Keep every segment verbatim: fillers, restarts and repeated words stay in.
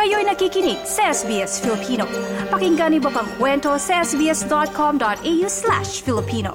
Kayo'y nakikinig sa S B S Filipino. Pakinggan niyo pa ang kwento sa sbs.com.au slash Filipino.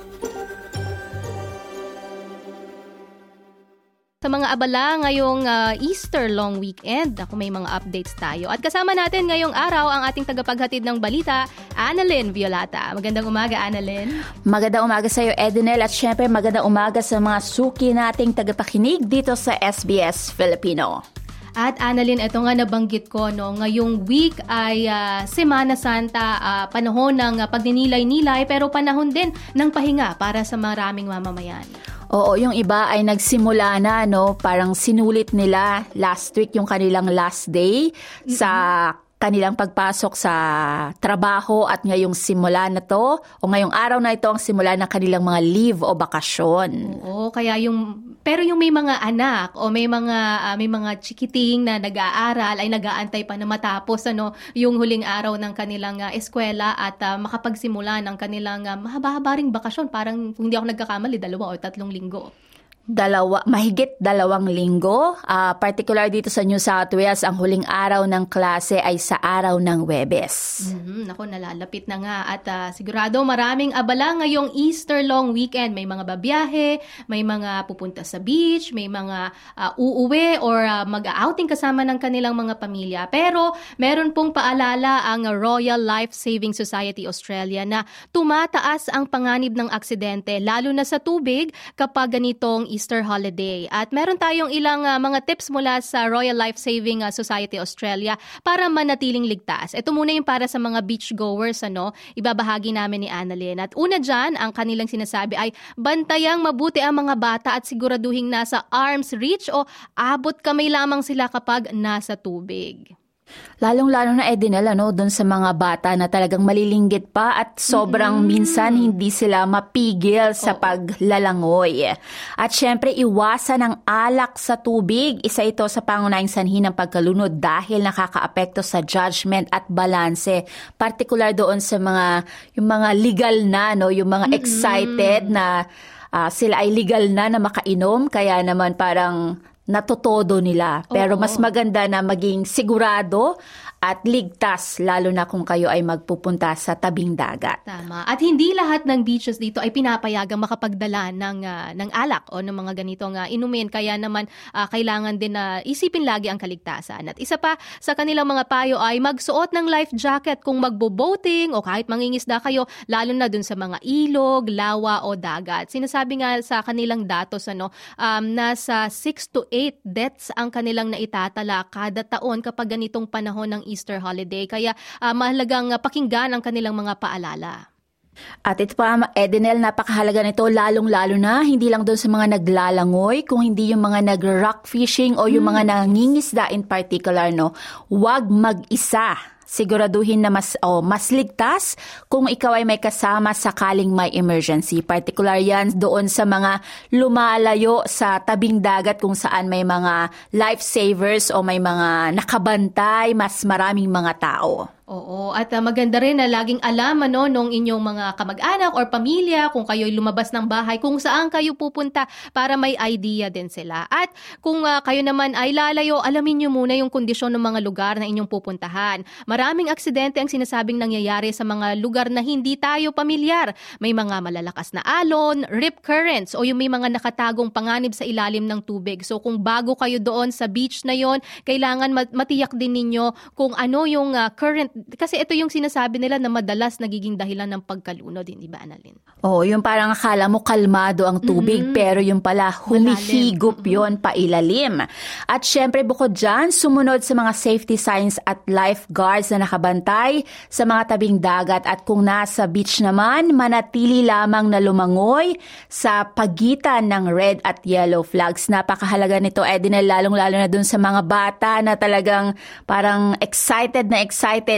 Sa mga abala ngayong uh, Easter long weekend, ako may mga updates tayo. At kasama natin ngayong araw ang ating tagapaghatid ng balita, Annalyn Violata. Magandang umaga, Annalyn. Magandang umaga sa iyo, Edenel. At syempre, magandang umaga sa mga suki nating tagapakinig dito sa S B S Filipino. At Annalyn, ito nga nabanggit ko, no, ngayong week ay uh, Semana Santa, uh, panahon ng uh, pagninilay-nilay, pero panahon din ng pahinga para sa maraming mamamayan. Oo, yung iba ay nagsimula na, no, parang sinulit nila last week yung kanilang last day mm-hmm. sa kanilang pagpasok sa trabaho at ngayong simula na to o ngayong araw na ito ang simula ng kanilang mga leave o bakasyon. Oo, kaya yung pero yung may mga anak o may mga uh, may mga chikiting na nag-aaral ay nag-aantay pa na matapos ano yung huling araw ng kanilang uh, eskwela at uh, makapagsimula ng kanilang uh, mahaba-haba ring bakasyon, parang kung hindi ako nagkakamali dalawa o tatlong linggo. Dalawa, mahigit dalawang linggo. Uh, particular dito sa New South Wales, ang huling araw ng klase ay sa araw ng Huwebes. Mm-hmm. Naku, nalalapit na nga. At uh, sigurado maraming abala ngayong Easter long weekend. May mga babiyahe, may mga pupunta sa beach, may mga uh, uuwi or uh, mag-outing kasama ng kanilang mga pamilya. Pero meron pong paalala ang Royal Life Saving Society Australia na tumataas ang panganib ng aksidente, lalo na sa tubig kapag ganitong Easter holiday. At meron tayong ilang uh, mga tips mula sa Royal Life Saving uh, Society Australia para manatiling ligtas. Ito muna yung para sa mga beachgoers, ano, ibabahagi namin ni Annalyn. At una dyan, ang kanilang sinasabi ay bantayang mabuti ang mga bata at siguraduhing nasa arm's reach o abot kamay lamang sila kapag nasa tubig. Lalong-lalo na Edenel, ano, doon sa mga bata na talagang malilinggit pa at sobrang mm-hmm. minsan hindi sila mapigil sa Oo. paglalangoy. At syempre, iwasan ang alak sa tubig. Isa ito sa pangunahing sanhi ng pagkalunod dahil nakakaapekto sa judgment at balanse. Partikular doon sa mga, yung mga legal na, no, yung mga mm-hmm. excited na uh, sila ay legal na na makainom. Kaya naman parang natutodo nila. Pero Oo. mas maganda na maging sigurado at ligtas, lalo na kung kayo ay magpupunta sa tabing dagat. Tama. At hindi lahat ng beaches dito ay pinapayagang makapagdala ng, uh, ng alak o ng mga ganitong uh, inumin. Kaya naman uh, kailangan din na uh, isipin lagi ang kaligtasan. At isa pa sa kanilang mga payo ay magsuot ng life jacket kung magbo-boating o kahit mangingisda kayo, lalo na dun sa mga ilog, lawa o dagat. Sinasabi nga sa kanilang datos, ano, um, nasa six to eight deaths ang kanilang naitatala kada taon kapag ganitong panahon ng Easter holiday. Kaya uh, mahalagang uh, pakinggan ang kanilang mga paalala. At ito pa, Edenel, napakahalaga nito lalong-lalo na hindi lang doon sa mga naglalangoy, kung hindi yung mga nag-rock fishing o yung hmm. mga nangingisda in particular, no. Huwag mag-isa. Siguraduhin na mas oh, mas ligtas kung ikaw ay may kasama sakaling may emergency. Particular yan doon sa mga lumalayo sa tabing dagat kung saan may mga lifesavers o may mga nakabantay, mas maraming mga tao. Oo, at uh, maganda rin na laging alam ano nung inyong mga kamag-anak or pamilya kung kayo'y lumabas ng bahay kung saan kayo pupunta para may idea din sila. At kung uh, kayo naman ay lalayo, alamin niyo muna yung kondisyon ng mga lugar na inyong pupuntahan. Maraming aksidente ang sinasabing nangyayari sa mga lugar na hindi tayo pamilyar. May mga malalakas na alon, rip currents o yung may mga nakatagong panganib sa ilalim ng tubig. So kung bago kayo doon sa beach na yon, kailangan matiyak din ninyo kung ano yung uh, current. Kasi ito yung sinasabi nila na madalas nagiging dahilan ng pagkalunod, hindi ba, Annalyn? Oo, yung parang akala mo kalmado ang tubig, mm-hmm. pero yung pala humihigop mm-hmm. yon pailalim. At syempre bukod dyan, sumunod sa mga safety signs at lifeguards na nakabantay sa mga tabing dagat. At kung nasa beach naman, manatili lamang na lumangoy sa pagitan ng red at yellow flags. Napakahalaga nito, Edenel, lalong-lalo na dun sa mga bata na talagang parang excited na excited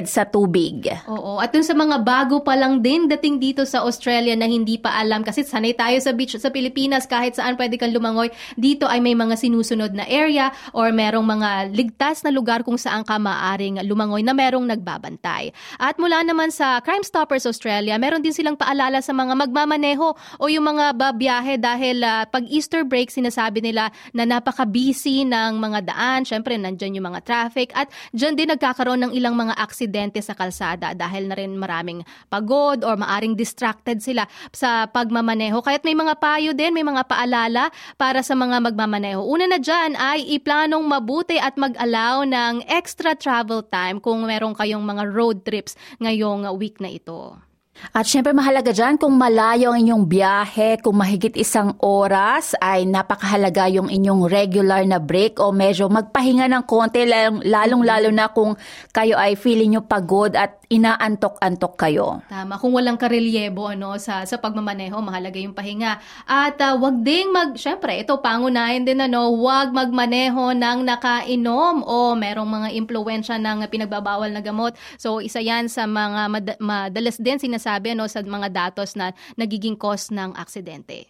limited sa tubig. Oo, at dun sa mga bago pa lang din dating dito sa Australia na hindi pa alam, kasi sanay tayo sa beach sa Pilipinas, kahit saan pwede kang lumangoy. Dito ay may mga sinusunod na area or merong mga ligtas na lugar kung saan ka maaring lumangoy na merong nagbabantay. At mula naman sa Crime Stoppers Australia, meron din silang paalala sa mga magmamaneho o yung mga babiyahe dahil uh, pag Easter break, sinasabi nila na napaka-busy ng mga daan. Syempre, nandyan yung mga traffic at dyan din nagkakaroon ng ilang mga aksidente sa kalsada dahil na rin maraming pagod or maaring distracted sila sa pagmamaneho. Kaya't may mga payo din, may mga paalala para sa mga magmamaneho. Una na dyan ay iplanong mabuti at mag-allow ng extra travel time kung meron kayong mga road trips ngayong week na ito. At syempre mahalaga dyan kung malayo ang inyong biyahe, kung mahigit isang oras ay napakahalaga yung inyong regular na break o medyo magpahinga ng konti, lalong-lalo na kung kayo ay feeling nyo pagod at inaantok-antok kayo. Tama, kung walang karelyebo ano, sa, sa pagmamaneho, mahalaga yung pahinga. At uh, wag ding mag, syempre ito pangunahin din, ano, wag magmaneho ng nakainom o merong mga impluwensya ng pinagbabawal na gamot. So isa yan sa mga mad- madalas din sinasabi sabi ano, sa mga datos na nagiging cause ng aksidente.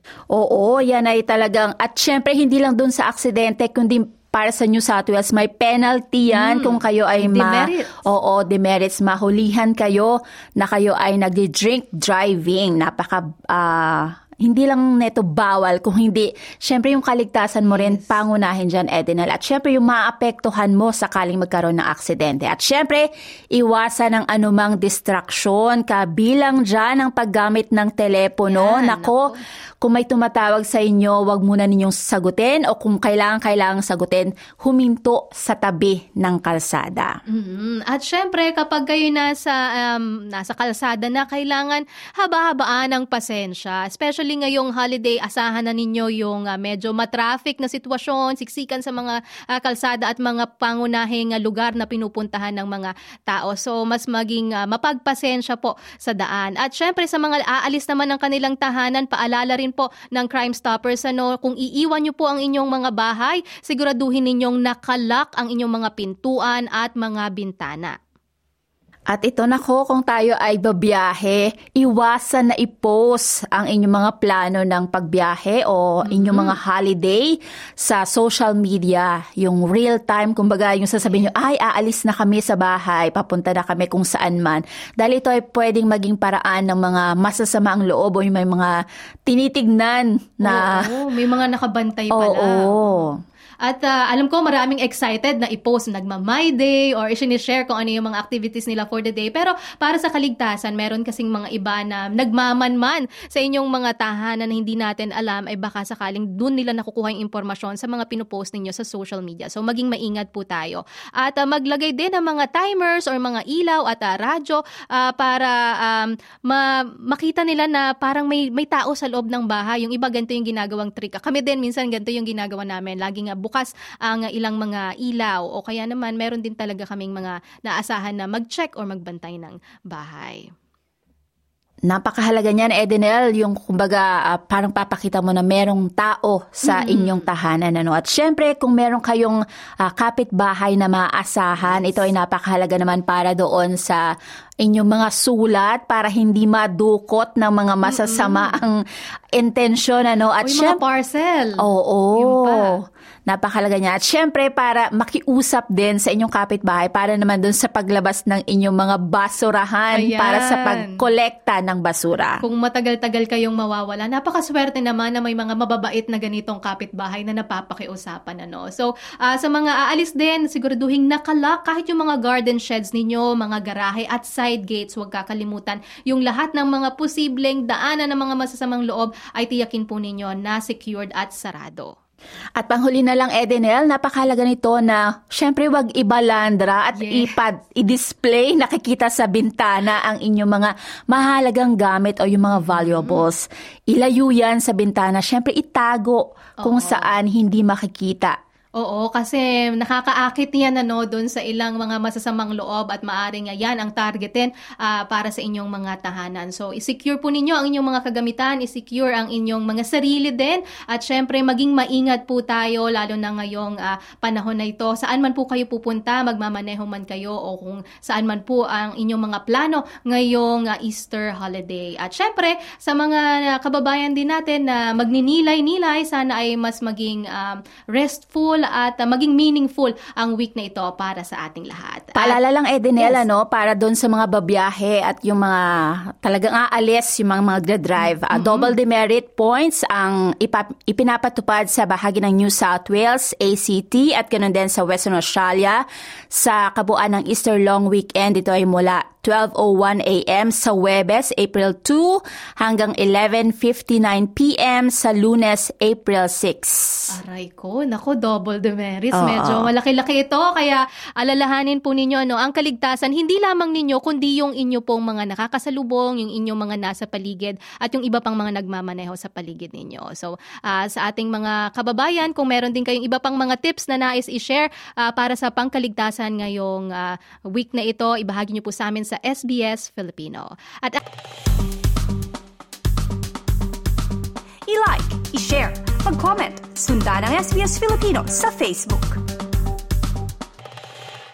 Oo, yan ay talagang, at syempre hindi lang dun sa aksidente, kundi para sa New South Wales, may penalty yan mm, kung kayo ay ma... demerits. Oo, demerits. Mahulihan kayo na kayo ay nagdi-drink driving. Napaka... Uh, hindi lang neto bawal, kung hindi, syempre yung kaligtasan mo rin, yes, pangunahin dyan, Edinel. At syempre yung maapektuhan mo sakaling magkaroon ng aksidente. At syempre, iwasan ang anumang distraction, kabilang dyan ang paggamit ng telepono. Yan, nako, nako. Kung may tumatawag sa inyo, wag muna ninyong sagutin, o kung kailangan-kailangan sagutin, huminto sa tabi ng kalsada. Mm-hmm. At syempre, kapag kayo nasa, um, nasa kalsada na, kailangan haba-habaan ng pasensya. Especially ngayong holiday, asahan na ninyo yung uh, medyo matraffic na sitwasyon, siksikan sa mga uh, kalsada at mga pangunahing uh, lugar na pinupuntahan ng mga tao. So, mas maging uh, mapagpasensya po sa daan. At syempre, sa mga aalis naman ng kanilang tahanan, paalala rin po ng Crime Stoppers, ano, kung iiwan nyo po ang inyong mga bahay, siguraduhin ninyong nakalock ang inyong mga pintuan at mga bintana. At ito nako, kung tayo ay babiyahe, iwasan na i-post ang inyong mga plano ng pagbiyahe o inyong mm-hmm. mga holiday sa social media. Yung real time, kumbaga yung sasabihin nyo, ay aalis na kami sa bahay, papunta na kami kung saan man. Dahil ito ay pwedeng maging paraan ng mga masasamaang loob o yung may mga tinitignan na... Oo, may mga nakabantay pala. Oo. oo. At uh, alam ko maraming excited na i-post nagma-My Day or i-share kung ano yung mga activities nila for the day. Pero para sa kaligtasan, meron kasing mga iba na nagmamanman sa inyong mga tahanan na hindi natin alam, ay baka sakaling dun nila nakukuha yung impormasyon sa mga pinupost ninyo sa social media. So maging maingat po tayo. At uh, maglagay din ng mga timers or mga ilaw at uh, radyo uh, para um, ma- makita nila na parang may, may tao sa loob ng bahay. Yung iba ganito yung ginagawang trick. Kami din minsan ganito yung ginagawa namin. Laging uh, bukas ang ilang mga ilaw o kaya naman meron din talaga kaming mga naasahan na mag-check or magbantay ng bahay. Napakahalaga niyan, Edinel, yung kumbaga uh, parang papakita mo na merong tao sa mm-hmm. inyong tahanan. Ano? At syempre, kung meron kayong uh, kapitbahay na maaasahan, yes. ito ay napakahalaga naman para doon sa inyong mga sulat para hindi madukot ng mga masasama ang intensyon. Ano? At o yung syem- mga parcel. Oo. Napakahalaga niya. At syempre, para makiusap din sa inyong kapitbahay para naman doon sa paglabas ng inyong mga basurahan. Ayan. Para sa pagkolekta ng basura. Kung matagal-tagal kayong mawawala, napakaswerte naman na may mga mababait na ganitong kapitbahay na napapakiusapan. Ano? So, uh, sa mga aalis din, siguraduhin nakalock kahit yung mga garden sheds ninyo, mga garahe at side gates, huwag kakalimutan. Yung lahat ng mga posibleng daanan ng mga masasamang loob ay tiyakin po ninyo na secured at sarado. At panghuli na lang, Edinel, napakahalaga nito na syempre wag ibalandra at yeah. ipad, i-display, nakikita sa bintana ang inyong mga mahalagang gamit o yung mga valuables. Mm-hmm. Ilayo yan sa bintana. Syempre itago kung Oo. saan hindi makikita Oo, kasi nakakaakit yan ano doon sa ilang mga masasamang loob at maaring nga yan ang targetin uh, para sa inyong mga tahanan. So, i-secure po ninyo ang inyong mga kagamitan, i-secure ang inyong mga sarili din at syempre maging maingat po tayo lalo na ngayong uh, panahon na ito. Saan man po kayo pupunta, magmamaneho man kayo o kung saan man po ang inyong mga plano ngayong uh, Easter holiday. At syempre, sa mga kababayan din natin na magninilay-nilay, sana ay mas maging um, restful at uh, maging meaningful ang week na ito para sa ating lahat. Paalala lang, Edenela, yes. no, para doon sa mga babiyahe at yung mga talagang aalis, yung mga magdadrive. Mm-hmm. Uh, double demerit points ang ipa- ipinapatupad sa bahagi ng New South Wales, A C T at ganoon din sa Western Australia sa kabuuan ng Easter long weekend. Ito ay mula twelve oh one a.m. sa Huwebes, April two hanggang eleven fifty-nine p.m. sa Lunes, April six. Aray ko, nako, double demerits. Oo. Medyo malaki-laki ito. Kaya alalahanin po ninyo ano, ang kaligtasan, hindi lamang ninyo, kundi yung inyo pong mga nakakasalubong, yung inyong mga nasa paligid, at yung iba pang mga nagmamaneho sa paligid ninyo. So, uh, sa ating mga kababayan, kung meron din kayong iba pang mga tips na nais i-share uh, para sa pangkaligtasan ngayong uh, week na ito, ibahagi nyo po sa amin sa S B S Filipino. At I-like, i-share, mag-comment, sundan ang S B S Filipino sa Facebook.